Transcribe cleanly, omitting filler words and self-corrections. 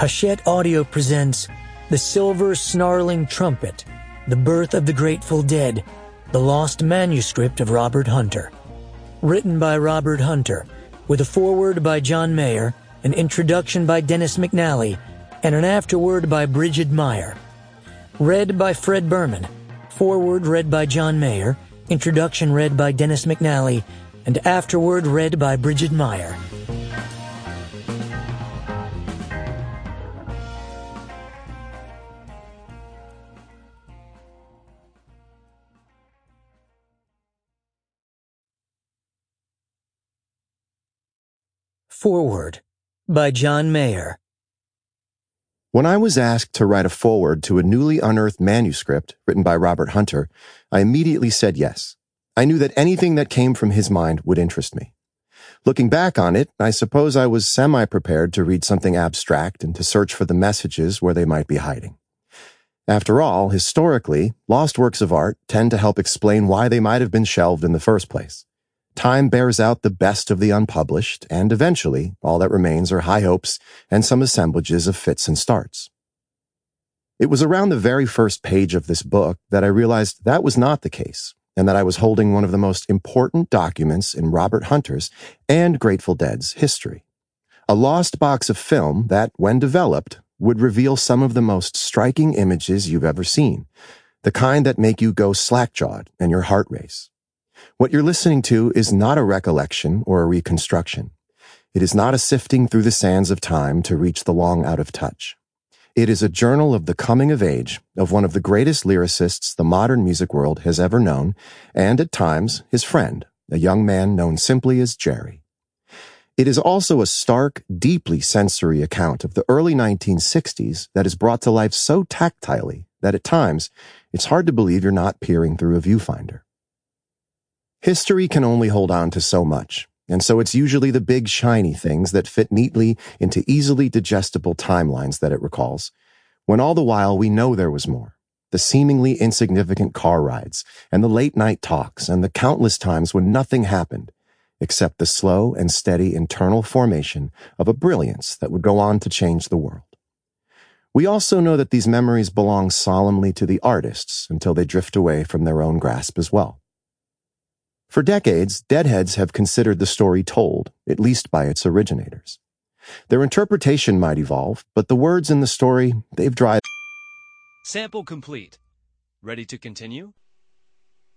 Hachette Audio presents The Silver Snarling Trumpet, The Birth of the Grateful Dead, The Lost Manuscript of Robert Hunter. Written by Robert Hunter, with a foreword by John Mayer, an introduction by Dennis McNally, and an afterword by Bridget Meyer. Read by Fred Berman, foreword read by John Mayer, introduction read by Dennis McNally, and afterword read by Bridget Meyer. Foreword by John Mayer. When I was asked to write a foreword to a newly unearthed manuscript written by Robert Hunter, I immediately said yes. I knew that anything that came from his mind would interest me. Looking back on it, I suppose I was semi-prepared to read something abstract and to search for the messages where they might be hiding. After all, historically, lost works of art tend to help explain why they might have been shelved in the first place. Time bears out the best of the unpublished, and eventually, all that remains are high hopes and some assemblages of fits and starts. It was around the very first page of this book that I realized that was not the case, and that I was holding one of the most important documents in Robert Hunter's and Grateful Dead's history. A lost box of film that, when developed, would reveal some of the most striking images you've ever seen, the kind that make you go slack-jawed and your heart race. What you're listening to is not a recollection or a reconstruction. It is not a sifting through the sands of time to reach the long out of touch. It is a journal of the coming of age of one of the greatest lyricists the modern music world has ever known, and at times his friend, a young man known simply as Jerry. It is also a stark, deeply sensory account of the early 1960s that is brought to life so tactilely that at times it's hard to believe you're not peering through a viewfinder. History can only hold on to so much, and so it's usually the big shiny things that fit neatly into easily digestible timelines that it recalls, when all the while we know there was more. The seemingly insignificant car rides, and the late-night talks, and the countless times when nothing happened, except the slow and steady internal formation of a brilliance that would go on to change the world. We also know that these memories belong solemnly to the artists until they drift away from their own grasp as well. For decades, Deadheads have considered the story told, at least by its originators. Their interpretation might evolve, but the words in the story, they've driven. Sample complete. Ready to continue?